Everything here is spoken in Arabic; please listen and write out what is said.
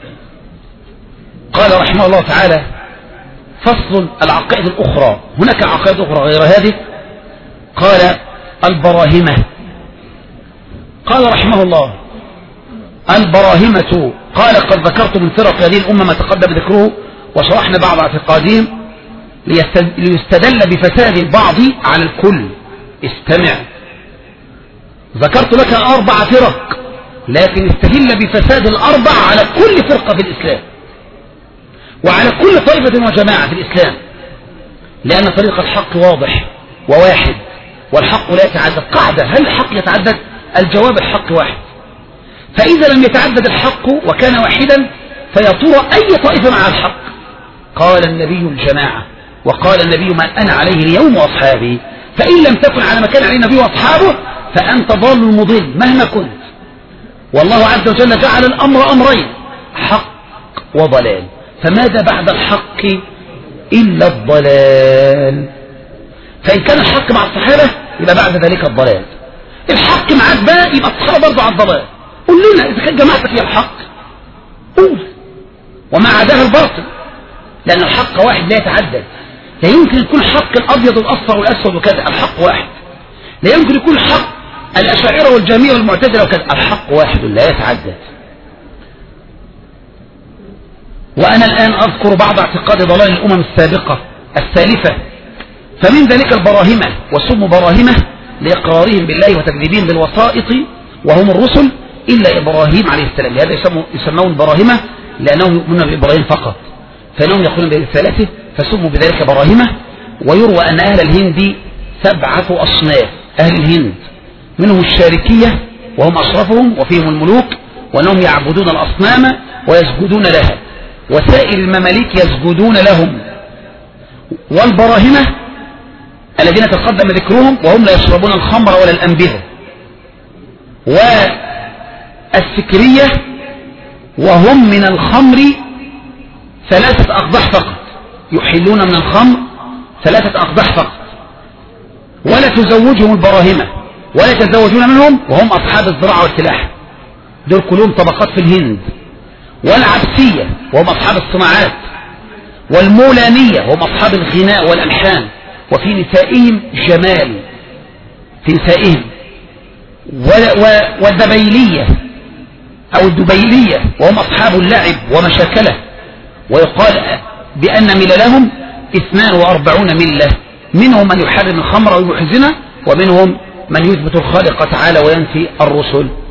قال رحمه الله تعالى: فصل العقائد الأخرى. هناك عقائد أخرى غير هذه. قال: البراهمة. قال رحمه الله: البراهمة. قال: قد ذكرت من فرق هذه الأمة ما تقدم ذكره، وشرحنا بعض اعتقادهم ليستدل بفساد البعض على الكل. استمع، ذكرت لك 4 فرق، لكن استدل بفساد الأربع على كل فرقة في الإسلام وعلى كل طائفة وجماعة في الإسلام، لأن طريق الحق واضح وواحد، والحق لا يتعدد. قاعدة: هل الحق يتعدد؟ الجواب: الحق واحد. فإذا لم يتعدد الحق وكان واحدا فيا ترى أي طائفة مع الحق؟ قال النبي: الجماعة. وقال النبي: من أنا عليه اليوم وأصحابي. فإن لم تكن على ما كان عليه النبي وأصحابه فأنت ضال مضل مهما كنت. والله عز وجل جعل الأمر أمرين: حق وضلال، فماذا بعد الحق إلا الضلال؟ فإن كان الحق مع الصحابة يبقى بعد ذلك الضلال. الحق معك بقى يبقى الصحابة برضه على الضلال. قل لنا إذا كانت جماعتك هي الحق، قول، وما عداها الباطل، لأن الحق واحد لا يتعدد. لا يمكن يكون الحق الأبيض والأصفر والأسود وكذا، الحق واحد. لا يمكن يكون الحق الأشاعرة والجهمية والمعتزلة وكذا، الحق واحد لا يتعدد. وأنا الآن أذكر بعض اعتقاد ضلال الأمم السابقة السالفة، فمن ذلك البراهمة، وسموا براهمة لإقرارهم بالله وتكذيبهم بالوسائط وهم الرسل إلا إبراهيم عليه السلام. هذا يسمون براهمة لأنهم يؤمنون بإبراهيم فقط، فإنهم يقولون برسالته فسموا بذلك براهمة. ويروى أن أهل الهند 7 أصناف. أهل الهند منهم الشاركية وهم أشرفهم وفيهم الملوك، وأنهم يعبدون الأصنام ويسجدون لها، وسائر المماليك يسجدون لهم. والبراهمة الذين تقدم ذكرهم وهم لا يشربون الخمر ولا الأنبذة. والسكرية وهم من الخمر 3 أقداح فقط، يحلون من الخمر 3 أقداح فقط، ولا تزوجهم البراهمة ولا يتزوجون منهم، وهم أصحاب الزراعة والفلاحة، دول كلهم طبقات في الهند. والعبسية وهم أصحاب الصناعات، والمولانية وهم أصحاب الغناء والألحان، وفي نسائهم جمال في نسائهم. والدبيلية أو الدبيلية وهم أصحاب اللعب ومشاكله، ويقال بأن مللهم 42 ملة، منهم من يحرم الخمر ويحزنه، ومنهم من يثبت الخالق تعالى وينفي الرسل.